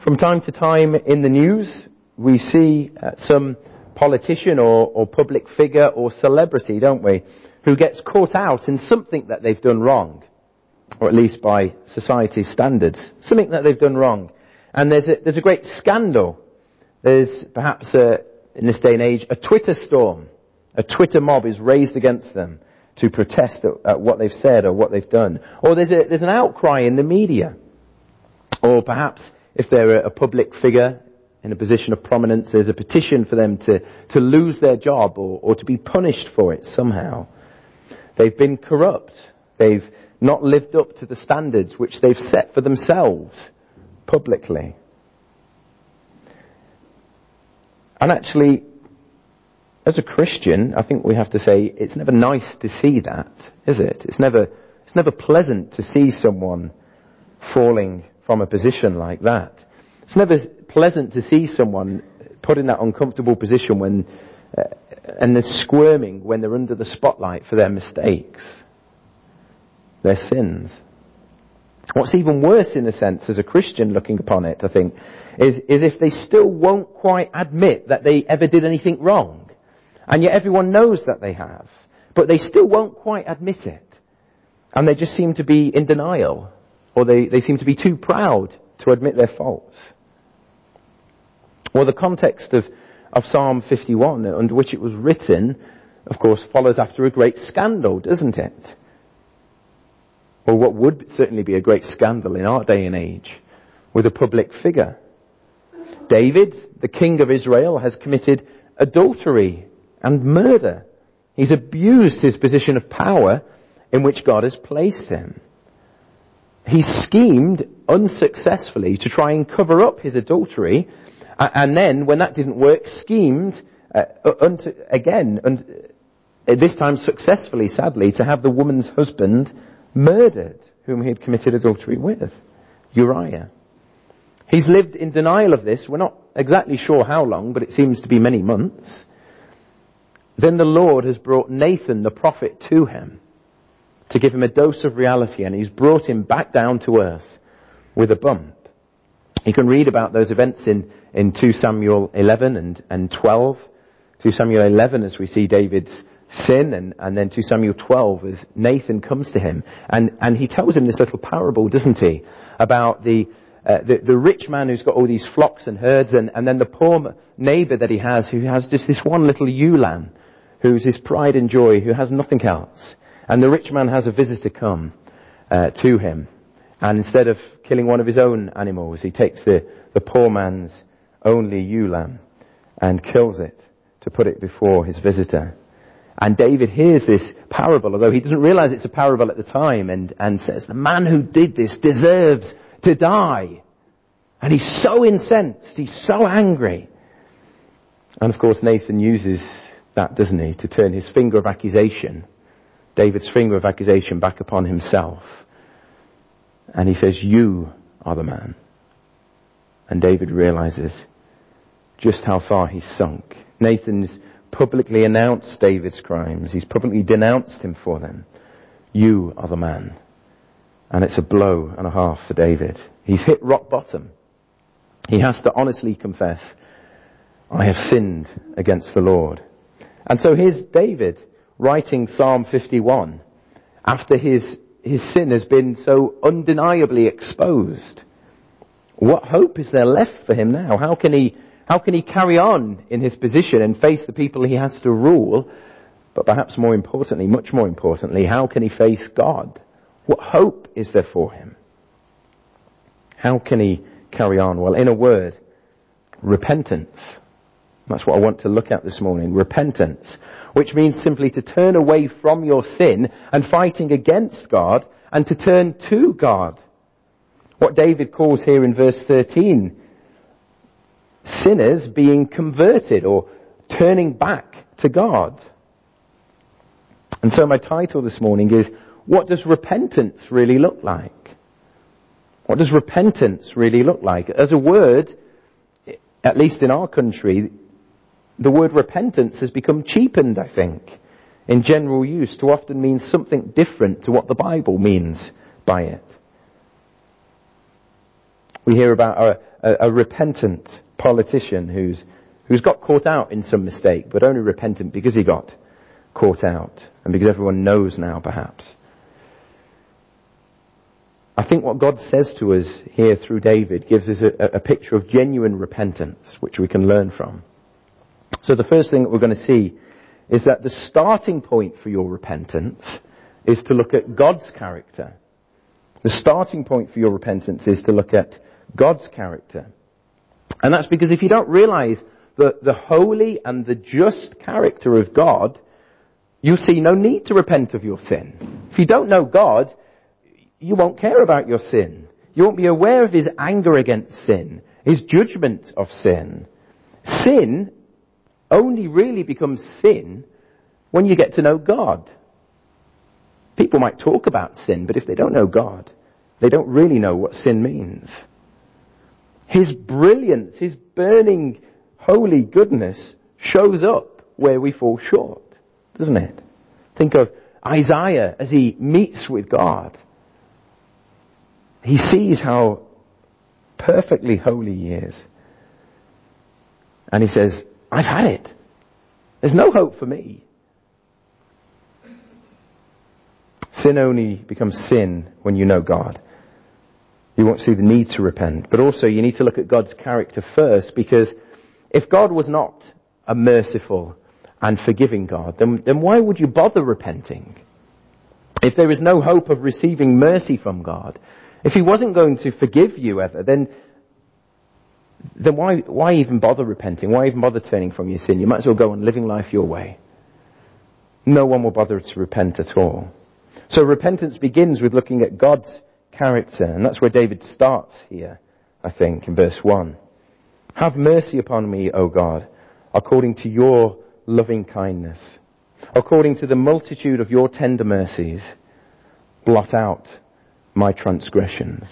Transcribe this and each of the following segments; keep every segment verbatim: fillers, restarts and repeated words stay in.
From time to time in the news, we see uh, some politician or, or public figure or celebrity, don't we, who gets caught out in something that they've done wrong, or at least by society's standards, something that they've done wrong. And there's a, there's a great scandal. There's perhaps, a, in this day and age, a Twitter storm. A Twitter mob is raised against them to protest at, at what they've said or what they've done. Or there's, a, there's an outcry in the media. Or perhaps if they're a public figure in a position of prominence, there's a petition for them to, to lose their job or, or to be punished for it somehow. They've been corrupt. They've not lived up to the standards which they've set for themselves publicly. And actually, as a Christian, I think we have to say it's never nice to see that, is it? It's never, it's never pleasant to see someone falling from a position like that. It's never pleasant to see someone put in that uncomfortable position when, uh, and they're squirming when they're under the spotlight for their mistakes, their sins. What's even worse, in a sense, as a Christian looking upon it, I think, is, is if they still won't quite admit that they ever did anything wrong. And yet everyone knows that they have. But they still won't quite admit it. And they just seem to be in denial. Or they, they seem to be too proud to admit their faults. Well, the context of, of Psalm fifty-one, under which it was written, of course, follows after a great scandal, doesn't it? Or what would certainly be a great scandal in our day and age, with a public figure. David, the king of Israel, has committed adultery and murder. He's abused his position of power in which God has placed him. He schemed unsuccessfully to try and cover up his adultery, and then, when that didn't work, schemed uh, unto, again, and this time successfully, sadly, to have the woman's husband murdered, whom he had committed adultery with, Uriah. He's lived in denial of this. We're not exactly sure how long, but it seems to be many months. Then the Lord has brought Nathan the prophet to him to give him a dose of reality, and he's brought him back down to earth with a bump. You can read about those events in, in two Samuel eleven and, and twelve. two Samuel eleven as we see David's sin, and, and then two Samuel twelve as Nathan comes to him. And, and he tells him this little parable, doesn't he, about the, uh, the, the rich man who's got all these flocks and herds, and, and then the poor neighbour that he has who has just this one little ewe lamb, who's his pride and joy, who has nothing else. And the rich man has a visitor come uh, to him. And instead of killing one of his own animals, he takes the, the poor man's only ewe lamb and kills it to put it before his visitor. And David hears this parable, although he doesn't realize it's a parable at the time, and, and says, the man who did this deserves to die. And he's so incensed, he's so angry. And of course Nathan uses that, doesn't he, to turn his finger of accusation, David's finger of accusation, back upon himself. And he says, you are the man. And David realizes just how far he's sunk. Nathan's publicly announced David's crimes. He's publicly denounced him for them. You are the man. And it's a blow and a half for David. He's hit rock bottom. He has to honestly confess, I have sinned against the Lord. And so here's David writing Psalm fifty-one after his, his sin has been so undeniably exposed. What hope is there left for him now? How can he, how can he carry on in his position and face the people he has to rule? But perhaps more importantly, much more importantly, how can he face God? What hope is there for him? How can he carry on? Well, in a word, repentance. That's what I want to look at this morning. Repentance. Which means simply to turn away from your sin and fighting against God, and to turn to God. What David calls here in verse thirteen, sinners being converted or turning back to God. And so my title this morning is, what does repentance really look like? What does repentance really look like? As a word, at least in our country, the word repentance has become cheapened, I think, in general use to often mean something different to what the Bible means by it. We hear about a, a, a repentant politician who's who's got caught out in some mistake, but only repentant because he got caught out, and because everyone knows now, perhaps. I think what God says to us here through David gives us a, a picture of genuine repentance, which we can learn from. So the first thing that we're going to see is that the starting point for your repentance is to look at God's character. The starting point for your repentance is to look at God's character. And that's because if you don't realize the, the holy and the just character of God, you see no need to repent of your sin. If you don't know God, you won't care about your sin. You won't be aware of his anger against sin, his judgment of sin. Sin only really becomes sin when you get to know God. People might talk about sin, but if they don't know God, they don't really know what sin means. His brilliance, his burning, holy goodness shows up where we fall short, doesn't it? Think of Isaiah as he meets with God. He sees how perfectly holy he is. And he says, I've had it. There's no hope for me. Sin only becomes sin when you know God. You won't see the need to repent. But also you need to look at God's character first, because if God was not a merciful and forgiving God, then, then why would you bother repenting? If there is no hope of receiving mercy from God, if he wasn't going to forgive you ever, then then why why even bother repenting? Why even bother turning from your sin? You might as well go on living life your way. No one will bother to repent at all. So repentance begins with looking at God's character, and that's where David starts here, I think, in verse one. Have mercy upon me, O God, according to your loving kindness. According to the multitude of your tender mercies, blot out my transgressions.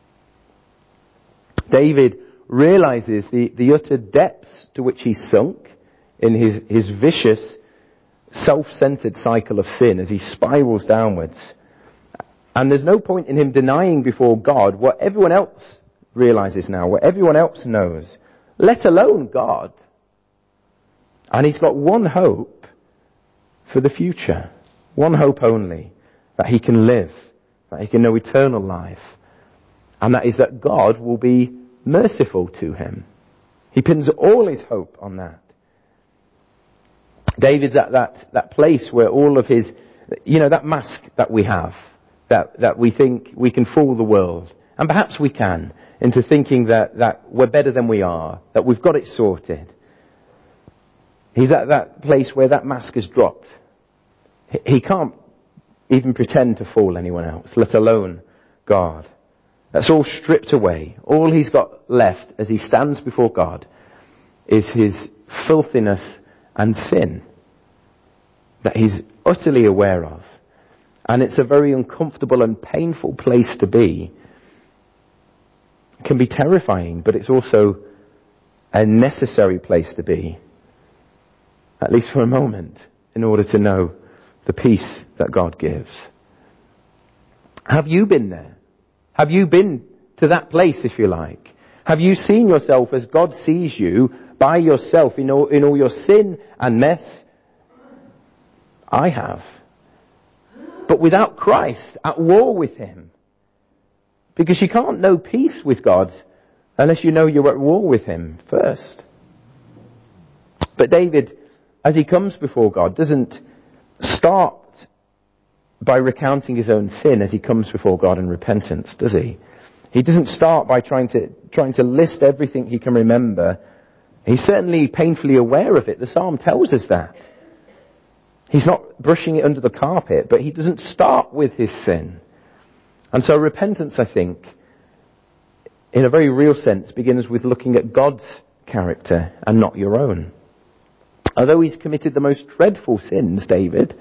David realizes the, the utter depths to which he sunk in his, his vicious, self-centered cycle of sin as he spirals downwards. And there's no point in him denying before God what everyone else realizes now, what everyone else knows, let alone God. And he's got one hope for the future. One hope only, that he can live, that he can know eternal life. And that is that God will be merciful to him. He pins all his hope on that. David's at that, that place where all of his, you know, that mask that we have, that, that we think we can fool the world, and perhaps we can, into thinking that, that we're better than we are, that we've got it sorted. He's at that place where that mask is dropped. He can't even pretend to fool anyone else, let alone God. That's all stripped away. All he's got left as he stands before God is his filthiness and sin that he's utterly aware of. And it's a very uncomfortable and painful place to be. It can be terrifying, but it's also a necessary place to be, at least for a moment, in order to know the peace that God gives. Have you been there? Have you been to that place, if you like? Have you seen yourself as God sees you, by yourself, in all, in all your sin and mess? I have. But without Christ, at war with him. Because you can't know peace with God unless you know you're at war with him first. But David, as he comes before God, doesn't start by recounting his own sin as he comes before God in repentance, does he? He doesn't start by trying to trying to list everything he can remember. He's certainly painfully aware of it. The psalm tells us that. He's not brushing it under the carpet, but he doesn't start with his sin. And so repentance, I think, in a very real sense, begins with looking at God's character and not your own. Although he's committed the most dreadful sins, David,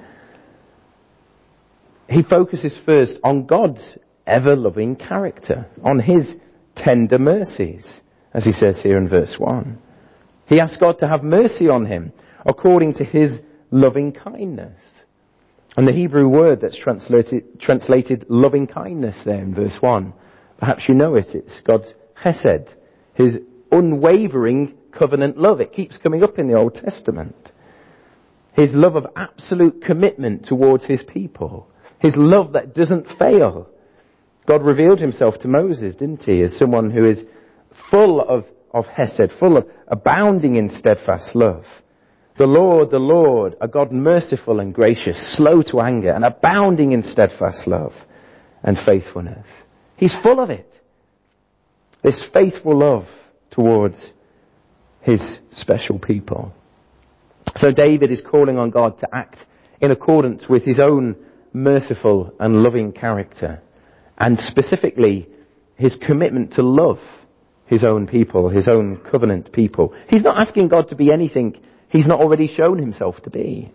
he focuses first on God's ever-loving character, on his tender mercies, as he says here in verse one. He asks God to have mercy on him according to his loving kindness. And the Hebrew word that's translated, translated loving kindness there in verse one, perhaps you know it, it's God's chesed, his unwavering covenant love. It keeps coming up in the Old Testament. His love of absolute commitment towards his people. His love that doesn't fail. God revealed himself to Moses, didn't he, as someone who is full of, of hesed, full of abounding in steadfast love. The Lord, the Lord, a God merciful and gracious, slow to anger, and abounding in steadfast love and faithfulness. He's full of it. This faithful love towards his special people. So David is calling on God to act in accordance with his own merciful and loving character, and specifically his commitment to love his own people, his own covenant people. He's not asking God to be anything he's not already shown himself to be.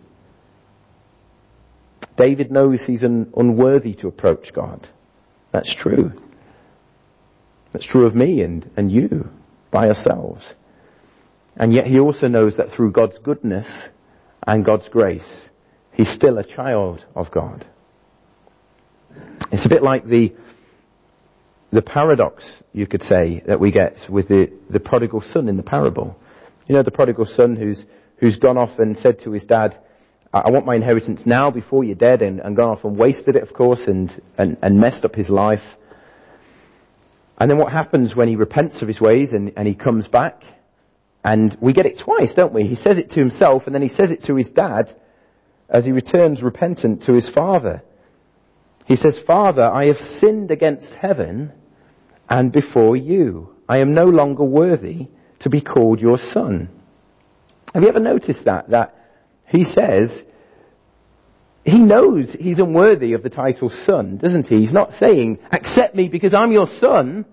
David knows he's un- unworthy to approach God. That's true. That's true of me and, and you, by ourselves. And yet he also knows that through God's goodness and God's grace, he's still a child of God. It's a bit like the the paradox, you could say, that we get with the, the prodigal son in the parable. You know, the prodigal son who's who's gone off and said to his dad, I want my inheritance now before you're dead, and, and gone off and wasted it, of course, and, and, and messed up his life. And then what happens when he repents of his ways and, and he comes back? And we get it twice, don't we? He says it to himself, and then he says it to his dad as he returns repentant to his father. He says, Father, I have sinned against heaven and before you. I am no longer worthy to be called your son. Have you ever noticed that? That he says, he knows he's unworthy of the title son, doesn't he? He's not saying, accept me because I'm your son.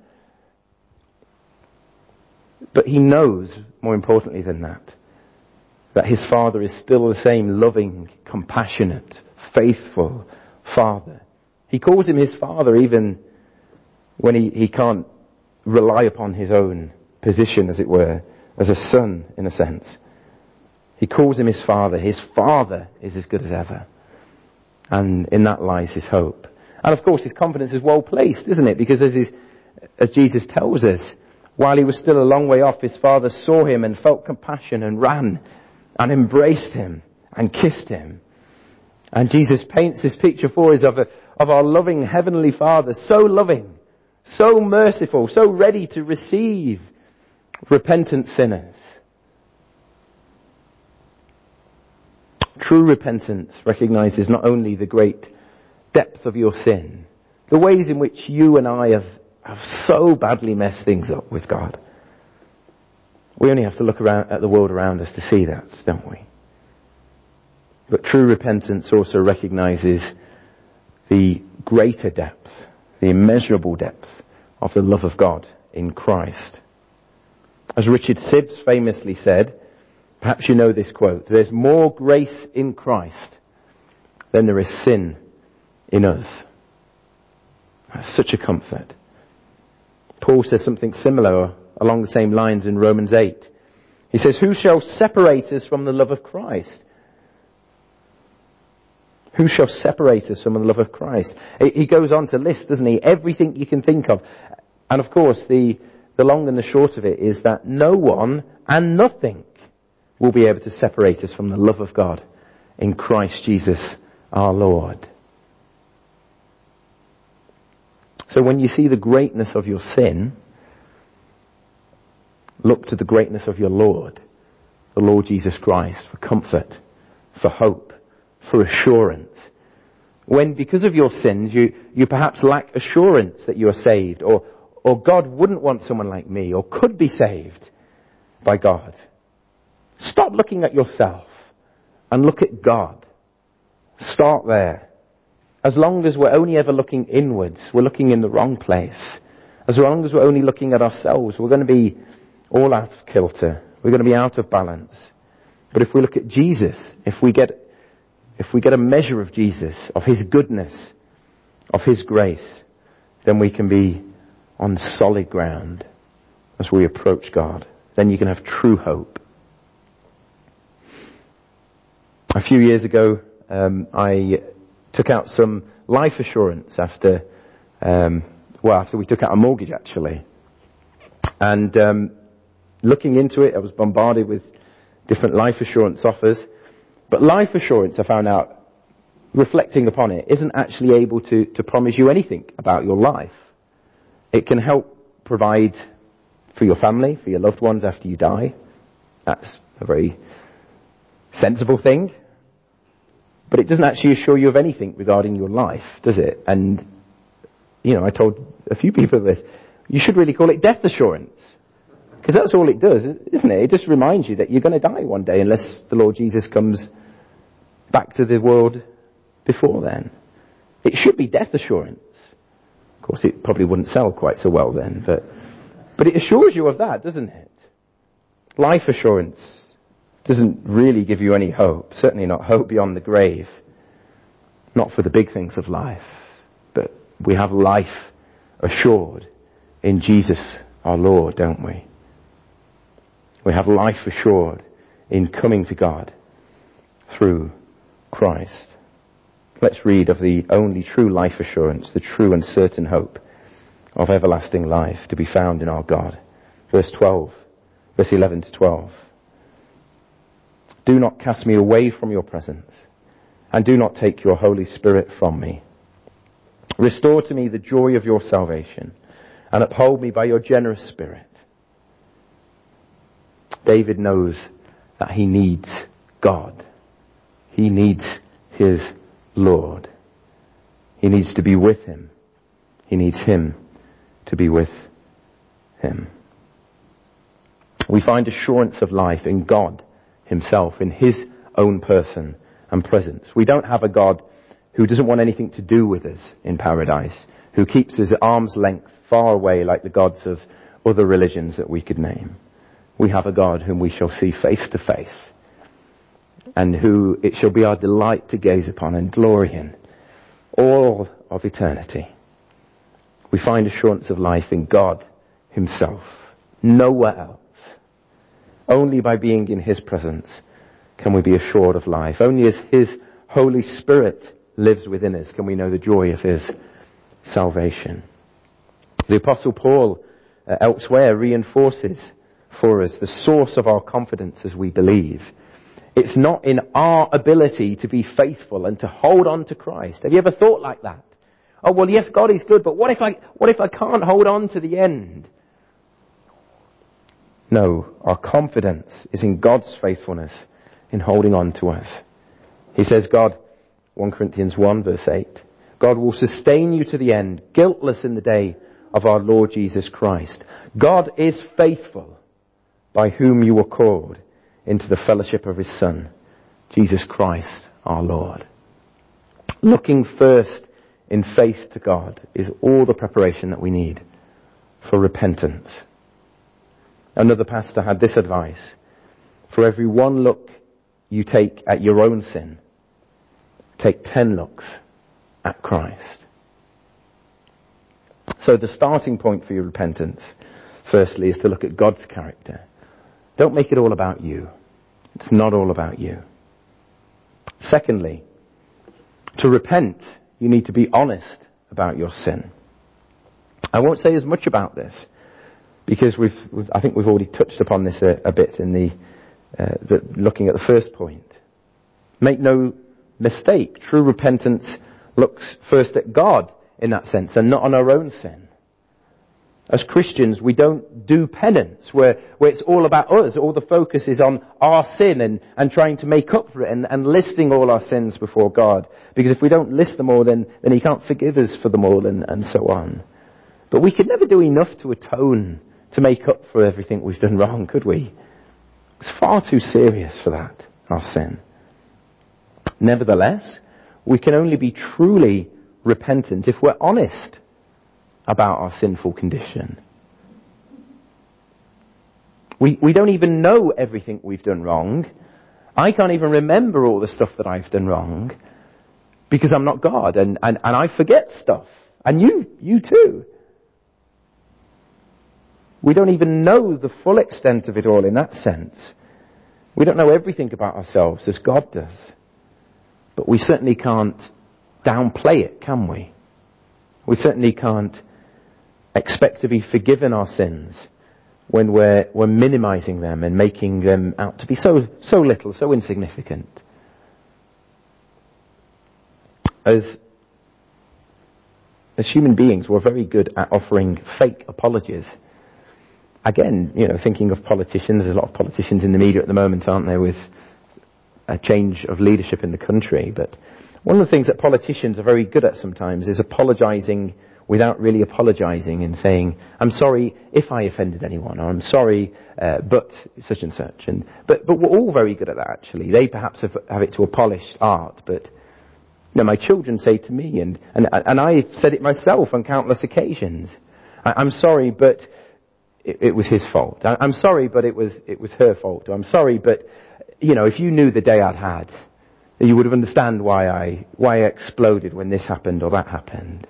But he knows, more importantly than that, that his father is still the same loving, compassionate, faithful father. He calls him his father even when he, he can't rely upon his own position, as it were, as a son, in a sense. He calls him his father. His father is as good as ever. And in that lies his hope. And of course his confidence is well placed, isn't it? Because as, his, as Jesus tells us, while he was still a long way off, his father saw him and felt compassion and ran and embraced him and kissed him. And Jesus paints this picture for us of, a, of our loving heavenly Father, so loving, so merciful, so ready to receive repentant sinners. True repentance recognizes not only the great depth of your sin, the ways in which you and I have, have so badly messed things up with God. We only have to look around at the world around us to see that, don't we? But true repentance also recognizes the greater depth, the immeasurable depth of the love of God in Christ. As Richard Sibbes famously said, perhaps you know this quote, there's more grace in Christ than there is sin in us. That's such a comfort. Paul says something similar along the same lines in Romans eight. He says, who shall separate us from the love of Christ? Who shall separate us from the love of Christ? He goes on to list, doesn't he, everything you can think of. And of course, the, the long and the short of it is that no one and nothing will be able to separate us from the love of God in Christ Jesus our Lord. So when you see the greatness of your sin, look to the greatness of your Lord, the Lord Jesus Christ, for comfort, for hope, for assurance. When because of your sins you, you perhaps lack assurance that you are saved, or, or God wouldn't want someone like me, or could be saved by God. Stop looking at yourself and look at God. Start there. As long as we're only ever looking inwards, we're looking in the wrong place. As long as we're only looking at ourselves, we're going to be all out of kilter. We're going to be out of balance. But if we look at Jesus, if we get if we get a measure of Jesus, of his goodness, of his grace, then we can be on solid ground as we approach God. Then you can have true hope. A few years ago, um, I took out some life assurance after, um, well, after we took out a mortgage, actually. And um, looking into it, I was bombarded with different life assurance offers. But life assurance, I found out, reflecting upon it, isn't actually able to, to promise you anything about your life. It can help provide for your family, for your loved ones after you die. That's a very sensible thing. But it doesn't actually assure you of anything regarding your life, does it? And, you know, I told a few people this. You should really call it death assurance. Because that's all it does, isn't it? It just reminds you that you're going to die one day unless the Lord Jesus comes back to the world before then. It should be death assurance. Of course, it probably wouldn't sell quite so well then, but but it assures you of that, doesn't it? Life assurance doesn't really give you any hope. Certainly not hope beyond the grave. Not for the big things of life. But we have life assured in Jesus our Lord, don't we? We have life assured in coming to God through Christ. Let's read of the only true life assurance, the true and certain hope of everlasting life to be found in our God. Verse twelve, verse eleven to twelve. Do not cast me away from your presence, and do not take your Holy Spirit from me. Restore to me the joy of your salvation, and uphold me by your generous spirit. David knows that he needs God. He needs his Lord. He needs to be with him. He needs him to be with him. We find assurance of life in God himself, in his own person and presence. We don't have a God who doesn't want anything to do with us in paradise, who keeps us at arm's length far away like the gods of other religions that we could name. We have a God whom we shall see face to face, and who it shall be our delight to gaze upon and glory in all of eternity. We find assurance of life in God himself, nowhere else. Only by being in his presence can we be assured of life. Only as his Holy Spirit lives within us can we know the joy of his salvation. The Apostle Paul uh, elsewhere reinforces for us the source of our confidence as we believe. It's not in our ability to be faithful and to hold on to Christ. Have you ever thought like that? Oh, well, yes, God is good, but what if I, what if I can't hold on to the end? No, our confidence is in God's faithfulness in holding on to us. He says, God, First Corinthians one verse eight, God will sustain you to the end, guiltless in the day of our Lord Jesus Christ. God is faithful, by whom you were called into the fellowship of his Son, Jesus Christ our Lord. Looking first in faith to God is all the preparation that we need for repentance. Another pastor had this advice: for every one look you take at your own sin, take ten looks at Christ. So the starting point for your repentance, firstly, is to look at God's character. Don't make it all about you. It's not all about you. Secondly, to repent, you need to be honest about your sin. I won't say as much about this, because we've, we've I think we've already touched upon this a, a bit in the, uh, the looking at the first point. Make no mistake, true repentance looks first at God in that sense, and not on our own sin. As Christians, we don't do penance where, where it's all about us. All the focus is on our sin and, and trying to make up for it and, and listing all our sins before God. Because if we don't list them all, then, then he can't forgive us for them all and, and so on. But we could never do enough to atone, to make up for everything we've done wrong, could we? It's far too serious for that, our sin. Nevertheless, we can only be truly repentant if we're honest about our sinful condition. We we don't even know everything we've done wrong. I can't even remember all the stuff that I've done wrong because I'm not God, and, and, and I forget stuff. And you, you too. We don't even know the full extent of it all in that sense. We don't know everything about ourselves as God does. But we certainly can't downplay it, can we? We certainly can't expect to be forgiven our sins when we're, we're minimizing them and making them out to be so, so little, so insignificant. As, as human beings, we're very good at offering fake apologies. Again, you know, thinking of politicians, there's a lot of politicians in the media at the moment, aren't there, with a change of leadership in the country. But one of the things that politicians are very good at sometimes is apologizing without really apologizing and saying, I'm sorry if I offended anyone, or I'm sorry, uh, but such and such. And but but we're all very good at that, actually. They perhaps have, have it to a polished art, but you know, my children say to me, and and and I've said it myself on countless occasions, I, I'm sorry, but it, it was his fault. I, I'm sorry, but it was it was her fault. Or I'm sorry, but you know, if you knew the day I'd had, you would have understand why I why I exploded when this happened or that happened.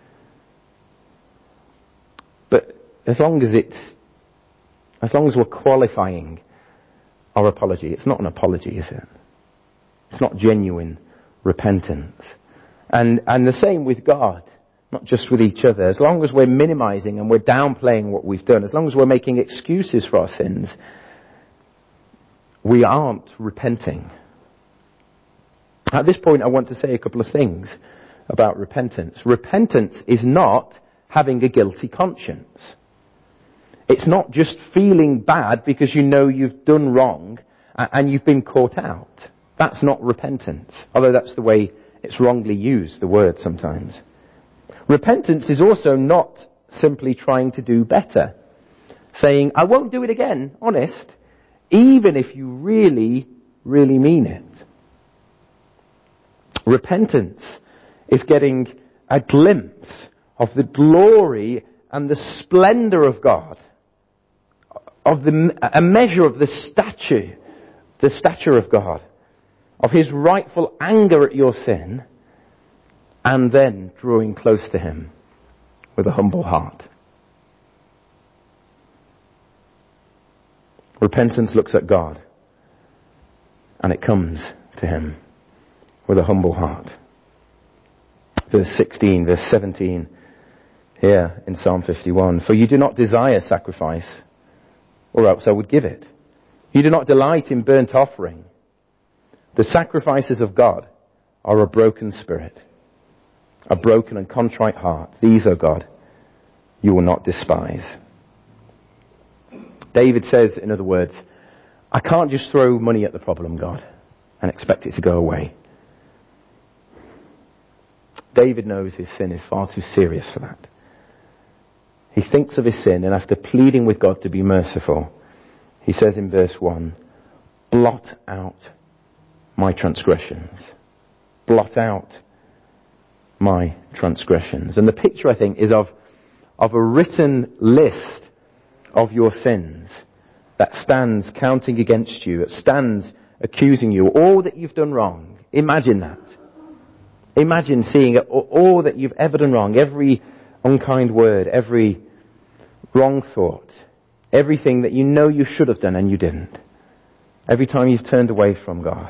But as long as it's, as long as we're qualifying our apology, it's not an apology, is it? It's not genuine repentance. And, and the same with God, not just with each other. As long as we're minimizing and we're downplaying what we've done, as long as we're making excuses for our sins, we aren't repenting. At this point, I want to say a couple of things about repentance. Repentance is not having a guilty conscience. It's not just feeling bad because you know you've done wrong and you've been caught out. That's not repentance, although that's the way it's wrongly used, the word sometimes. Repentance is also not simply trying to do better, saying, I won't do it again, honest, even if you really, really mean it. Repentance is getting a glimpse of the glory and the splendor of God, of the, a measure of the stature, the stature of God, of his rightful anger at your sin, and then drawing close to him with a humble heart. Repentance looks at God, and it comes to him with a humble heart. Verse sixteen, verse seventeen, here in Psalm fifty-one. For you do not desire sacrifice, or else I would give it. You do not delight in burnt offering. The sacrifices of God are a broken spirit, a broken and contrite heart. These, O God, you will not despise. David says, in other words, I can't just throw money at the problem, God, and expect it to go away. David knows his sin is far too serious for that. He thinks of his sin, and after pleading with God to be merciful, he says in verse one, blot out my transgressions. Blot out my transgressions. And the picture, I think, is of, of a written list of your sins that stands counting against you, that stands accusing you, all that you've done wrong. Imagine that. Imagine seeing all that you've ever done wrong, every unkind word, every wrong thought, everything that you know you should have done and you didn't. Every time you've turned away from God.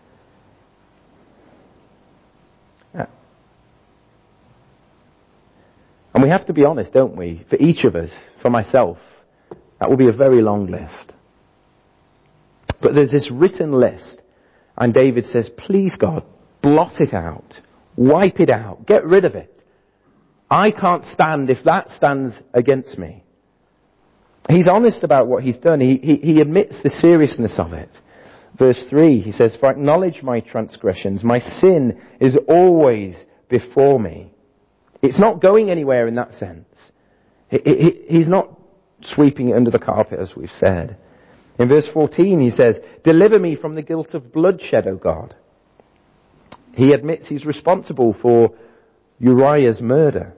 And we have to be honest, don't we? For each of us, for myself, that will be a very long list. But there's this written list, and David says, please God, blot it out. Wipe it out. Get rid of it. I can't stand if that stands against me. He's honest about what he's done. He, he, he admits the seriousness of it. Verse three, he says, for I acknowledge my transgressions. My sin is always before me. It's not going anywhere in that sense. He, he, he's not sweeping it under the carpet, as we've said. In verse fourteen, he says, deliver me from the guilt of bloodshed, O God. He admits he's responsible for Uriah's murder.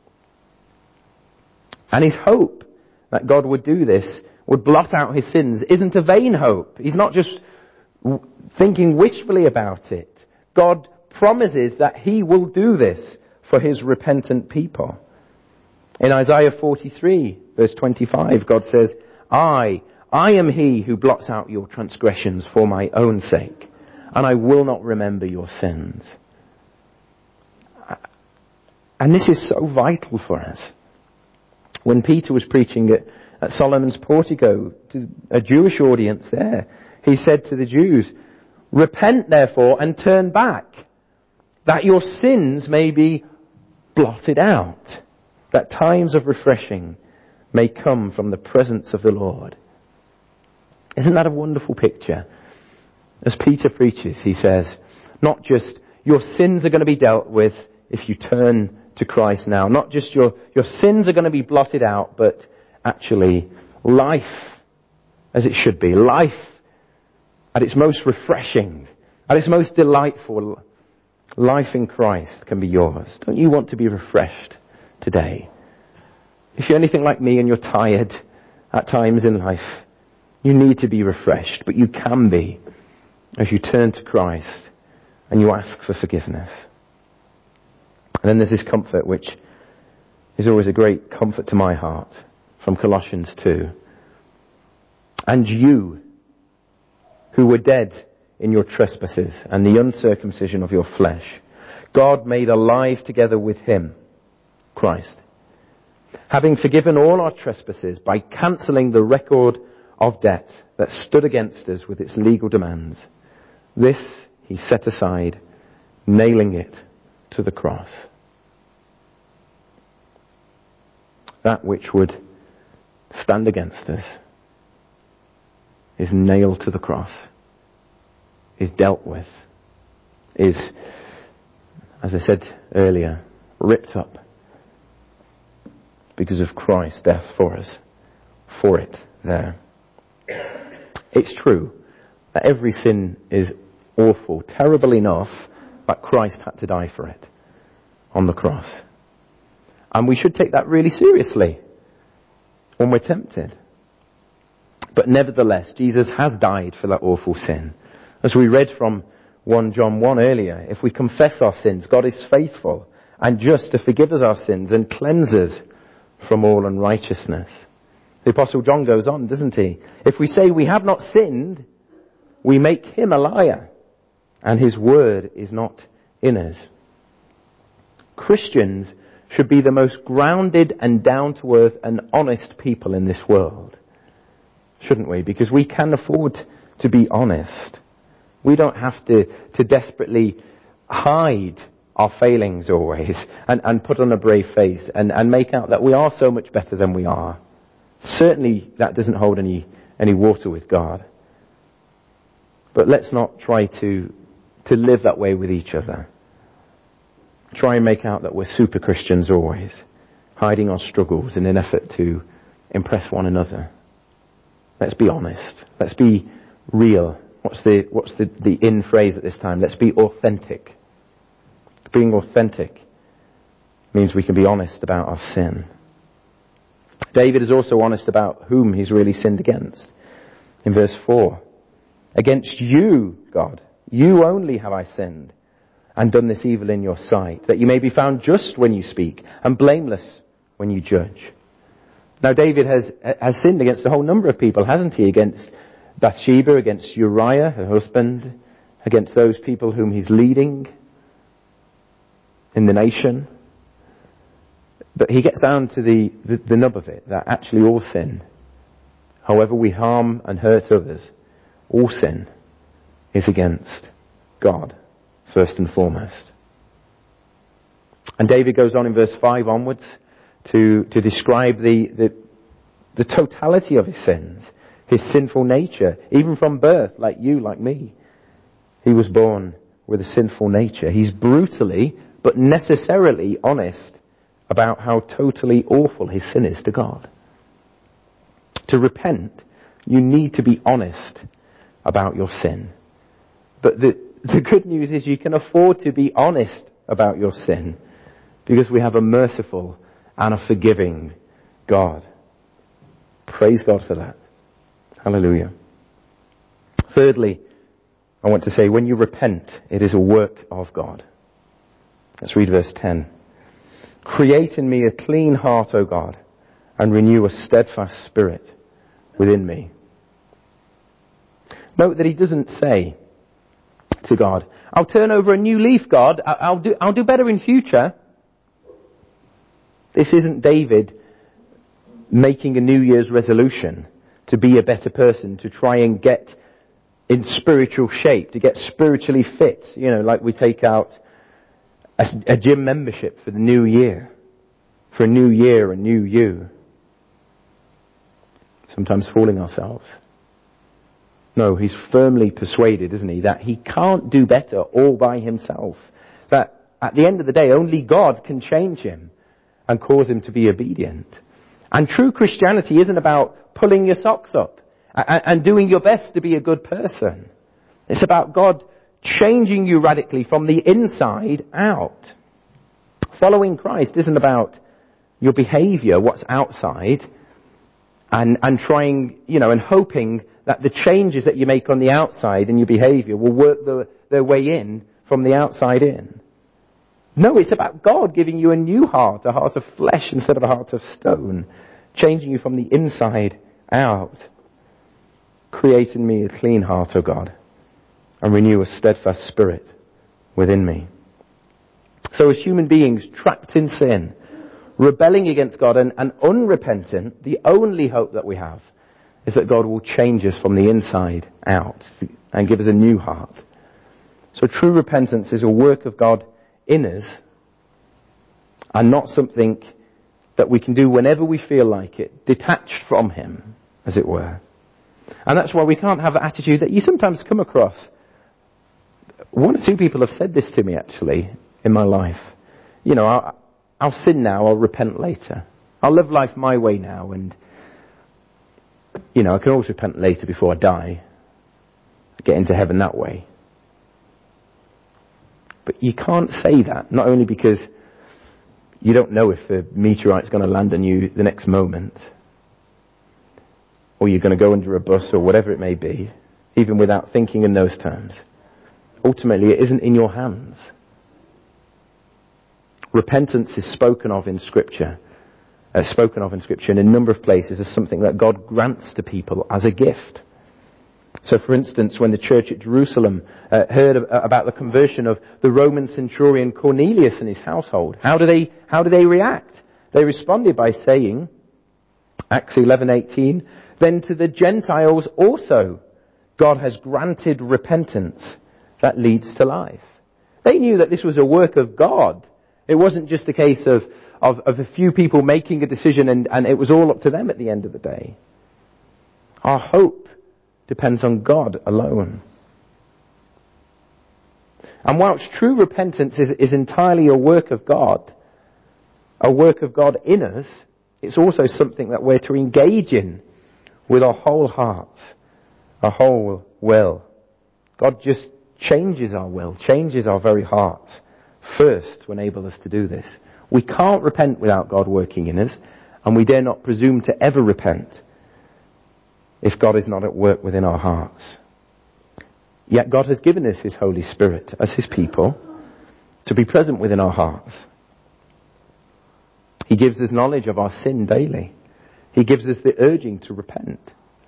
And his hope that God would do this, would blot out his sins, isn't a vain hope. He's not just thinking wishfully about it. God promises that he will do this for his repentant people. In Isaiah forty-three, verse twenty-five, God says, I, I am he who blots out your transgressions for my own sake, and I will not remember your sins. And this is so vital for us. When Peter was preaching at, at Solomon's portico to a Jewish audience there. He said to the Jews, "Repent therefore and turn back, that your sins may be blotted out, that times of refreshing may come from the presence of the Lord." Isn't that a wonderful picture? As Peter preaches, he says, not just your sins are going to be dealt with if you turn to Christ now. Not just your, your sins are going to be blotted out, but actually life as it should be. Life at its most refreshing, at its most delightful. Life in Christ can be yours. Don't you want to be refreshed today? If you're anything like me and you're tired at times in life, you need to be refreshed, but you can be as you turn to Christ and you ask for forgiveness. And then there's this comfort, which is always a great comfort to my heart, from Colossians two. "And you, who were dead in your trespasses and the uncircumcision of your flesh, God made alive together with him," Christ, "having forgiven all our trespasses by cancelling the record of debt that stood against us with its legal demands. This he set aside, nailing it to the cross." That which would stand against us is nailed to the cross, is dealt with, is, as I said earlier, ripped up because of Christ's death for us, for it there. It's true that every sin is awful, terrible enough that Christ had to die for it on the cross. And we should take that really seriously when we're tempted. But nevertheless, Jesus has died for that awful sin. As we read from First John one earlier, if we confess our sins, God is faithful and just to forgive us our sins and cleanse us from all unrighteousness. The Apostle John goes on, doesn't he? If we say we have not sinned, we make him a liar, and his word is not in us. Christians should be the most grounded and down-to-earth and honest people in this world, shouldn't we? Because we can afford to be honest. We don't have to, to desperately hide our failings always and, and put on a brave face and, and make out that we are so much better than we are. Certainly that doesn't hold any, any water with God. But let's not try to, to live that way with each other. Try and make out that we're super Christians always, hiding our struggles in an effort to impress one another. Let's be honest. Let's be real. What's the, what's the, the in phrase at this time? Let's be authentic. Being authentic means we can be honest about our sin. David is also honest about whom he's really sinned against. In verse four, "Against you, God, you only have I sinned and done this evil in your sight, that you may be found just when you speak and blameless when you judge." Now David has, has sinned against a whole number of people, hasn't he? Against Bathsheba, against Uriah, her husband, against those people whom he's leading in the nation. But he gets down to the, the, the nub of it, that actually all sin, however we harm and hurt others, all sin is against God, first and foremost. And David goes on in verse five onwards to, to describe the, the, the totality of his sins, his sinful nature, even from birth, like you, like me. He was born with a sinful nature. He's brutally, but necessarily honest about how totally awful his sin is to God. To repent, you need to be honest about your sin. But the, the good news is you can afford to be honest about your sin because we have a merciful and a forgiving God. Praise God for that. Hallelujah. Thirdly, I want to say when you repent, it is a work of God. Let's read verse ten. "Create in me a clean heart, O God, and renew a steadfast spirit within me." Note that he doesn't say to God, "I'll turn over a new leaf, God. I'll do, I'll do better in future." This isn't David making a New Year's resolution to be a better person, to try and get in spiritual shape, to get spiritually fit. You know, like we take out a, a gym membership for the new year, for a new year, a new you. Sometimes fooling ourselves. No, he's firmly persuaded, isn't he, that he can't do better all by himself. That at the end of the day, only God can change him and cause him to be obedient. And true Christianity isn't about pulling your socks up and, and doing your best to be a good person. It's about God changing you radically from the inside out. Following Christ isn't about your behavior, what's outside, and, and trying, you know, and hoping that the changes that you make on the outside in your behavior will work the, their way in from the outside in. No, it's about God giving you a new heart, a heart of flesh instead of a heart of stone, changing you from the inside out. Create in me a clean heart, O God, and renew a steadfast spirit within me. So as human beings trapped in sin, rebelling against God and, and unrepentant, the only hope that we have is that God will change us from the inside out and give us a new heart. So true repentance is a work of God in us and not something that we can do whenever we feel like it, detached from Him, as it were. And that's why we can't have the attitude that you sometimes come across. One or two people have said this to me, actually, in my life. You know, I'll, I'll sin now, I'll repent later. I'll live life my way now, and you know, I can always repent later before I die. Get into heaven that way. But you can't say that, not only because you don't know if a meteorite's going to land on you the next moment, or you're going to go under a bus, or whatever it may be, even without thinking in those terms. Ultimately, it isn't in your hands. Repentance is spoken of in Scripture. Uh, spoken of in Scripture in a number of places as something that God grants to people as a gift. So, for instance, when the church at Jerusalem uh, heard of, uh, about the conversion of the Roman centurion Cornelius and his household, how do they how do they react? They responded by saying, Acts eleven eighteen, then to the Gentiles also God has granted repentance that leads to life. They knew that this was a work of God. It wasn't just a case of Of, of a few people making a decision and, and it was all up to them at the end of the day. Our hope depends on God alone. And whilst true repentance is, is entirely a work of God, a work of God in us, it's also something that we're to engage in with our whole hearts, our whole will. God just changes our will, changes our very hearts first to enable us to do this. We can't repent without God working in us, and we dare not presume to ever repent if God is not at work within our hearts. Yet God has given us His Holy Spirit as His people to be present within our hearts. He gives us knowledge of our sin daily. He gives us the urging to repent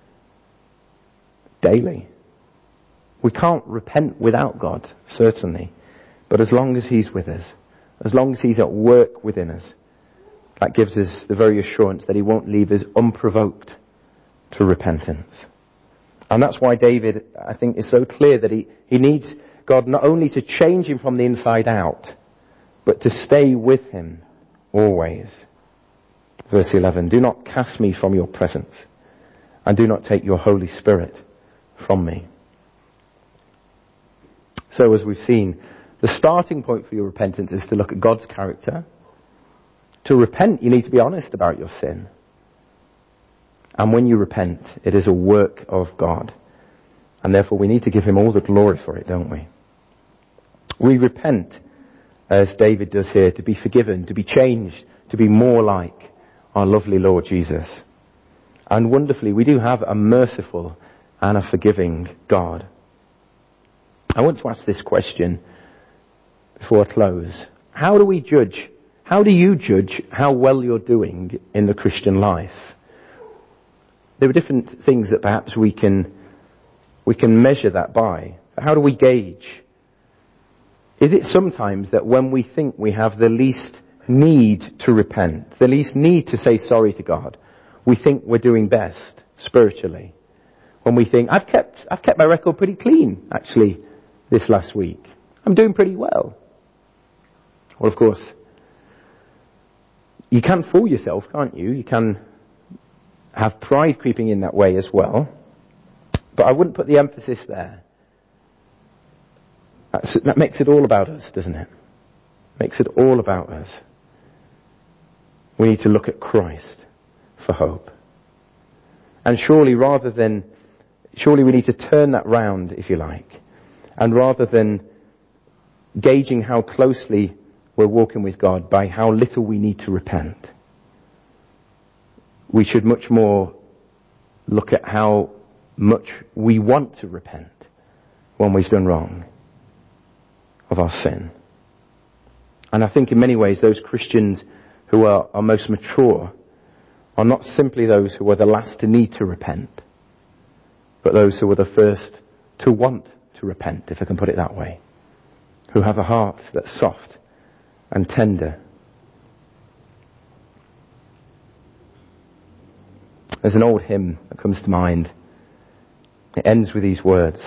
daily. We can't repent without God, certainly, but as long as He's with us, as long as He's at work within us, that gives us the very assurance that He won't leave us unprovoked to repentance. And that's why David, I think, is so clear that he, he needs God not only to change him from the inside out, but to stay with him always. Verse eleven, do not cast me from your presence, and do not take your Holy Spirit from me. So as we've seen, the starting point for your repentance is to look at God's character. To repent, you need to be honest about your sin. And when you repent, it is a work of God. And therefore we need to give Him all the glory for it, don't we? We repent, as David does here, to be forgiven, to be changed, to be more like our lovely Lord Jesus. And wonderfully, we do have a merciful and a forgiving God. I want to ask this question before I close. How do we judge, how do you judge how well you're doing in the Christian life? There are different things that perhaps we can we can measure that by. How do we gauge? Is it sometimes that when we think we have the least need to repent, the least need to say sorry to God, we think we're doing best spiritually. When we think, I've kept, I've kept my record pretty clean, actually, this last week. I'm doing pretty well. Well, of course, you can fool yourself, can't you? You can have pride creeping in that way as well. But I wouldn't put the emphasis there. That's, that makes it all about us, doesn't it? Makes it all about us. We need to look at Christ for hope. And surely rather than, surely we need to turn that round, if you like. And rather than gauging how closely we're walking with God by how little we need to repent, we should much more look at how much we want to repent when we've done wrong of our sin. And I think in many ways those Christians who are, are most mature are not simply those who are the last to need to repent, but those who are the first to want to repent, if I can put it that way. Who have a heart that's soft and tender. There's an old hymn that comes to mind. It ends with these words.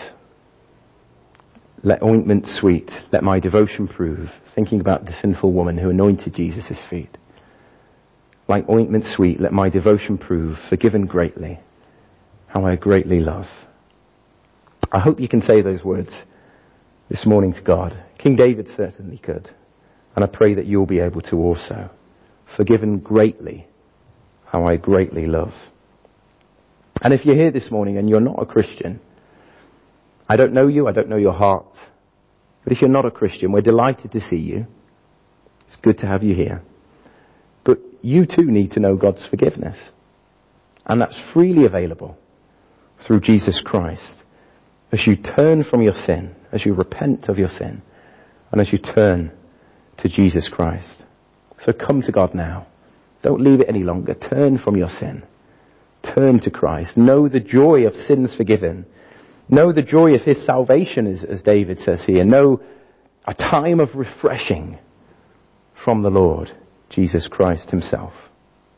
Let ointment sweet, let my devotion prove. Thinking about the sinful woman who anointed Jesus' feet. Like ointment sweet, let my devotion prove. Forgiven greatly, how I greatly love. I hope you can say those words this morning to God. King David certainly could. And I pray that you'll be able to also. Forgiven greatly, how I greatly love. And if you're here this morning and you're not a Christian, I don't know you, I don't know your heart. But if you're not a Christian, we're delighted to see you. It's good to have you here. But you too need to know God's forgiveness. And that's freely available through Jesus Christ. As you turn from your sin, as you repent of your sin, and as you turn to Jesus Christ. So come to God now. Don't leave it any longer. Turn from your sin. Turn to Christ. Know the joy of sins forgiven. Know the joy of his salvation, as, as David says here. Know a time of refreshing from the Lord, Jesus Christ himself.